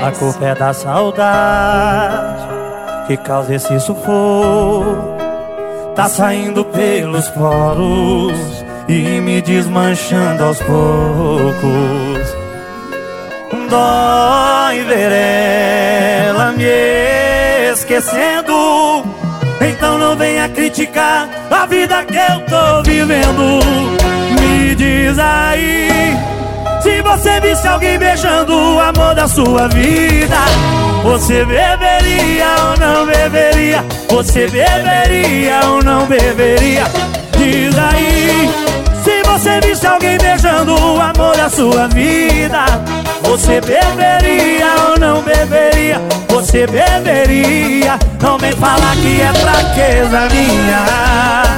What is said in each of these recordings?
A culpa é da saudade que causa esse sufoco. Tá saindo pelos poros e me desmanchando aos poucos. Dói ver ela me esquecendo. Então não venha criticar a vida que eu tô vivendo. Me diz aí, se você visse alguém beijando o amor da sua vida, você beberia ou não beberia? Você beberia ou não beberia? Diz aí, se você visse alguém beijando o amor da sua vida, você beberia ou não beberia? Você beberia? Não vem falar que é fraqueza minha.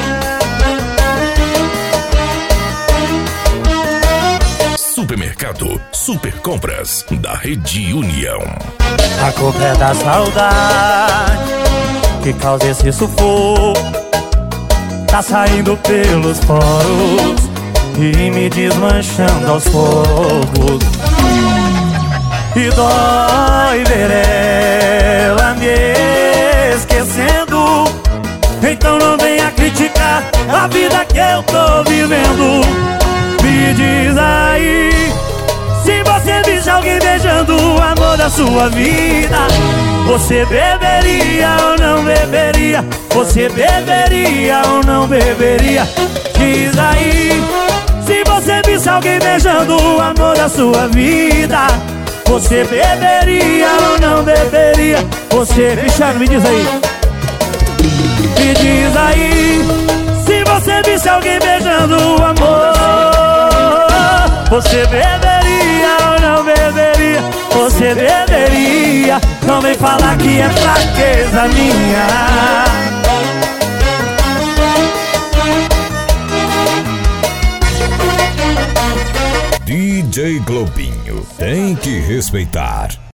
Supermercado Super Compras da Rede União. A culpa é da saudade que causa esse sufoco. Tá saindo pelos poros e me desmanchando aos poucos. E dói ver ela me esquecendo. Então não venha criticar a vida que eu tô vivendo. Me diz aí, se você visse alguém beijando o amor da sua vida, você beberia ou não beberia? Você beberia ou não beberia? Diz aí, se você visse alguém beijando o amor da sua vida, você beberia ou não beberia? Você, Cristiano, me diz aí. Me diz aí, se você visse alguém beijando o amor, você beberia ou não beberia? Você beberia? Não vem falar que é fraqueza minha. DJ Globinho tem que respeitar.